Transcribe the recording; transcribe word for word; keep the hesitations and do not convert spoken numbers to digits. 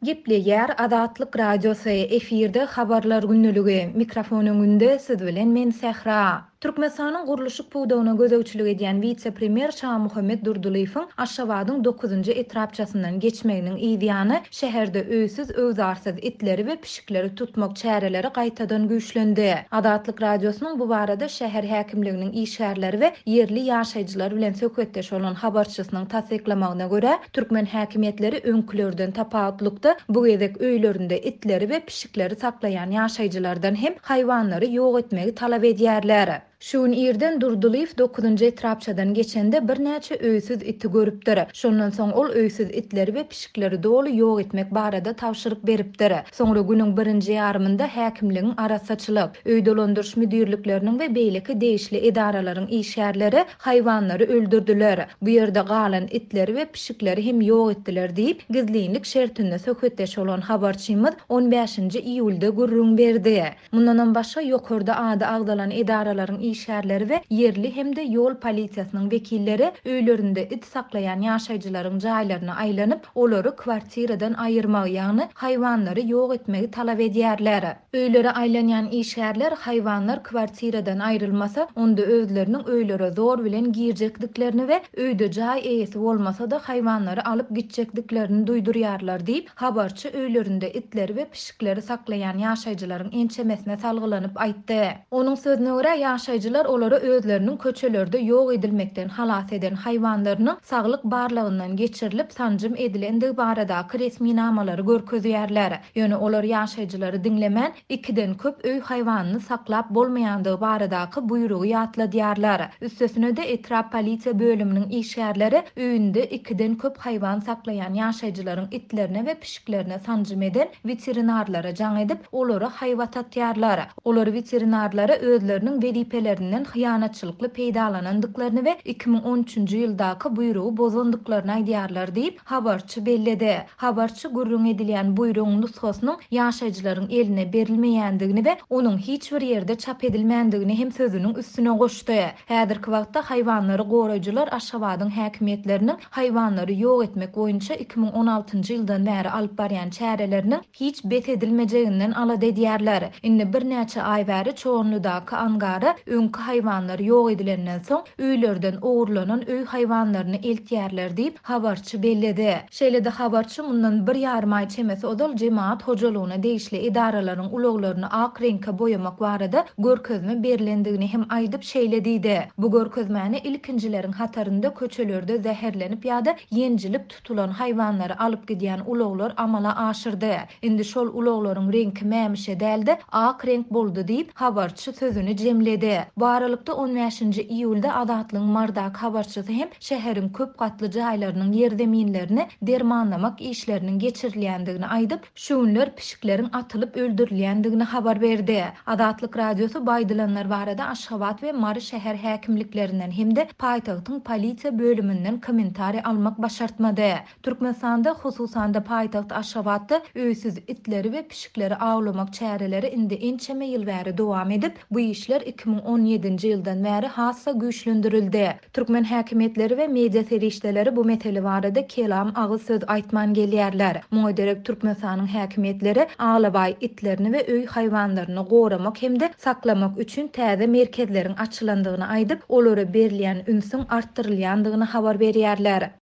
Gepli yer Adatlyk Radiosu efirde habarlar günnüligi. Mikrofonun siz bilen men Sehra. Türkmenistanyň guruluşyk puwdagyna gözegçilik edýän vice-premier Şah Muhammed Durdulyň Aşgabatyň dokuzunjy etrapçasyndan geçmeginiň ideýany şäherde öýsiz öwzarsyz itleri we pişikleri tutmak çäreleri gaýtadan güýçlendi. Adatlyk Radiosynyň bu barada şäher häkimliginiň işgärleri we yerli ýaşaýjylar bilen söhbetdeş bolan habarçysynyň tasdiklamagyna görä, türkmen häkimetleri öňkülerden tapawatlykda bu gezek öýlerinde itleri we pişikleri saklayan ýaşaýjylardan hem haýwanlary ýok etmegi talap edýärler. Şuun ýerden Durdulyň dokuzunjy etrapçadan geçende bir näçe öýsiz iti görüpdir. Şondan soň ol öýsiz itleri we pişikleri doly ýok etmek barada tawşyryk beripdir. Soňra günüň birinji ýarmynda häkimligiň arasaçylyk, öý dolandyrş müdirlikleriniň we beýleki değişli edaralaryň işgärleri haýwanlary öldürdiler. Bu ýerde galan itleri we pişikleri hem ýok etdiler diýip gizlilik şertinde söhbetdeş bolan habarçymyz on beşinji iýulda gurrun berdi. Mundan başga ýokurda ady agdalan edaralaryň işgärleri we yerli hemde ýol polisiýasynyň wekilleri öýlerinde it saklayan ýaşaýjylaryň jaýlaryna aýlanyp, olary kwartiradan aýyrmak ýagny haýwanlary ýok etmegi talap edýärler. Öýlere aýlanýan işgärler haýwanlar kwartiradan aýrylmasa, onda özleriniň öýlere zor bilen girjekdiklerini we öýde jaý eýesi bolmasa-da haýwanlary alyp gitjekdiklerini duýdurýarlar diýip habarçy öýlerinde itleri we pişikleri saklayan ýaşaýjylaryň ençemesine salgylanyp aýtdy. Onuň sözüne görä ýaşaýjylar olary özleriniň köçelerde ýok edilmekden halas eden haýwanlarynyň saglyk barlygyndan geçirilip sanjym edilendigi baradaky resmi namalary görkezýärler. Ýöne olar ýaşaýjylary dinlemän ikiden köp öý haýwanyny saklap bolmaýandygy baradaky buýrugy ýatladýarlar. Üstesine de etrap polisiýa bölüminiň işgärleri öýünde ikiden köp haýwan saklayan ýaşaýjylaryň itlerine we pişiklerine sanjym eden veterinarlara jaň edip olary haýwatatýarlar. Olar veterinarlara özleriniň wezipelerinden hyýanatçylykly peýdalanandyklaryny we iki ming on üçinji ýyldaky buýrugy bozandyklaryny aýdýarlar diýip habarçy belledi. Habarçy gurrun edilýän buýrugyň nusxasynyň ýaşaýjylaryň eline berilmeýändigini we onuň hiç bir ýerde çap edilmändigini hem sözüniň üstüne goşdy. Häzirki wagtda haýwanlary goraýjylar Aşgabatyň häkimetleriniň haýwanlary ýok etmek boýunça iki ming on altynjy ýyldan bäri alyp barýan çäreleriniň hiç bet edilmejeginden alad edýärler. Indi bir näçe aý bäri çoğunludaky angary öňkü haýwanlar ýok edilenden soň öýlerden ogurlanan öý haýwanlaryny eltýärler diýip habarçy belledi. Şeýle-de habarçy mundan bir ýarym aý çemesi odal jemaat hojalygyna değişli edaralaryň ulaglaryny ak reňke boýamak barada görkezme berilendigini hem aýdyp şeýlediydi. Bu görkezmäni ilkinjileriň hatarynda köçelerde zäherlenip ýa-da ýenjilip tutulan haýwanlary alyp gidýän ulaglar amala aşyrdy. Indi şol ulaglaryň reňki mämişe däldi ak renk boldy diýip habarçy sözüni jemledi. Bu aralykda on beşinji iýulda Adatlyň Mardak habarçysy hem şäheriň köp gatly jaýlarynyň ýerdeminlerini dermanlamak işleriniň geçirilýändigini aýdyp, şuňlar pişikleriň atylyp öldürilýändigini habar berdi. Adatlyk Radiosu baýdylanlar barada Aşgabat we Mary şäher häkimliklerinden hemde paýtagtyň polisiýa bölüminden kommentari almak başartmady. Türkmenistanda hususan da paýtagt Aşgabatda öýsiz itleri we pişikleri awlamak çäreleri indi ençeme ýyl bäri dowam edip, bu işler iki ming on ýedinji ýyldan bäri hassa güýçlendirildi. Türkmen häkimetleri we media serişdeleri bu mesele barada kelam agyz söz aýtman gelýärler. Muňa derek Türkmenistanyň häkimetleri aglabay itlerini we öý haýwanlaryny goramak hemde saklamak üçin täze merkezleriň açylandygyny aýdyp, olary berilýän ünsüň artdyrylýandygyny habar berýärler.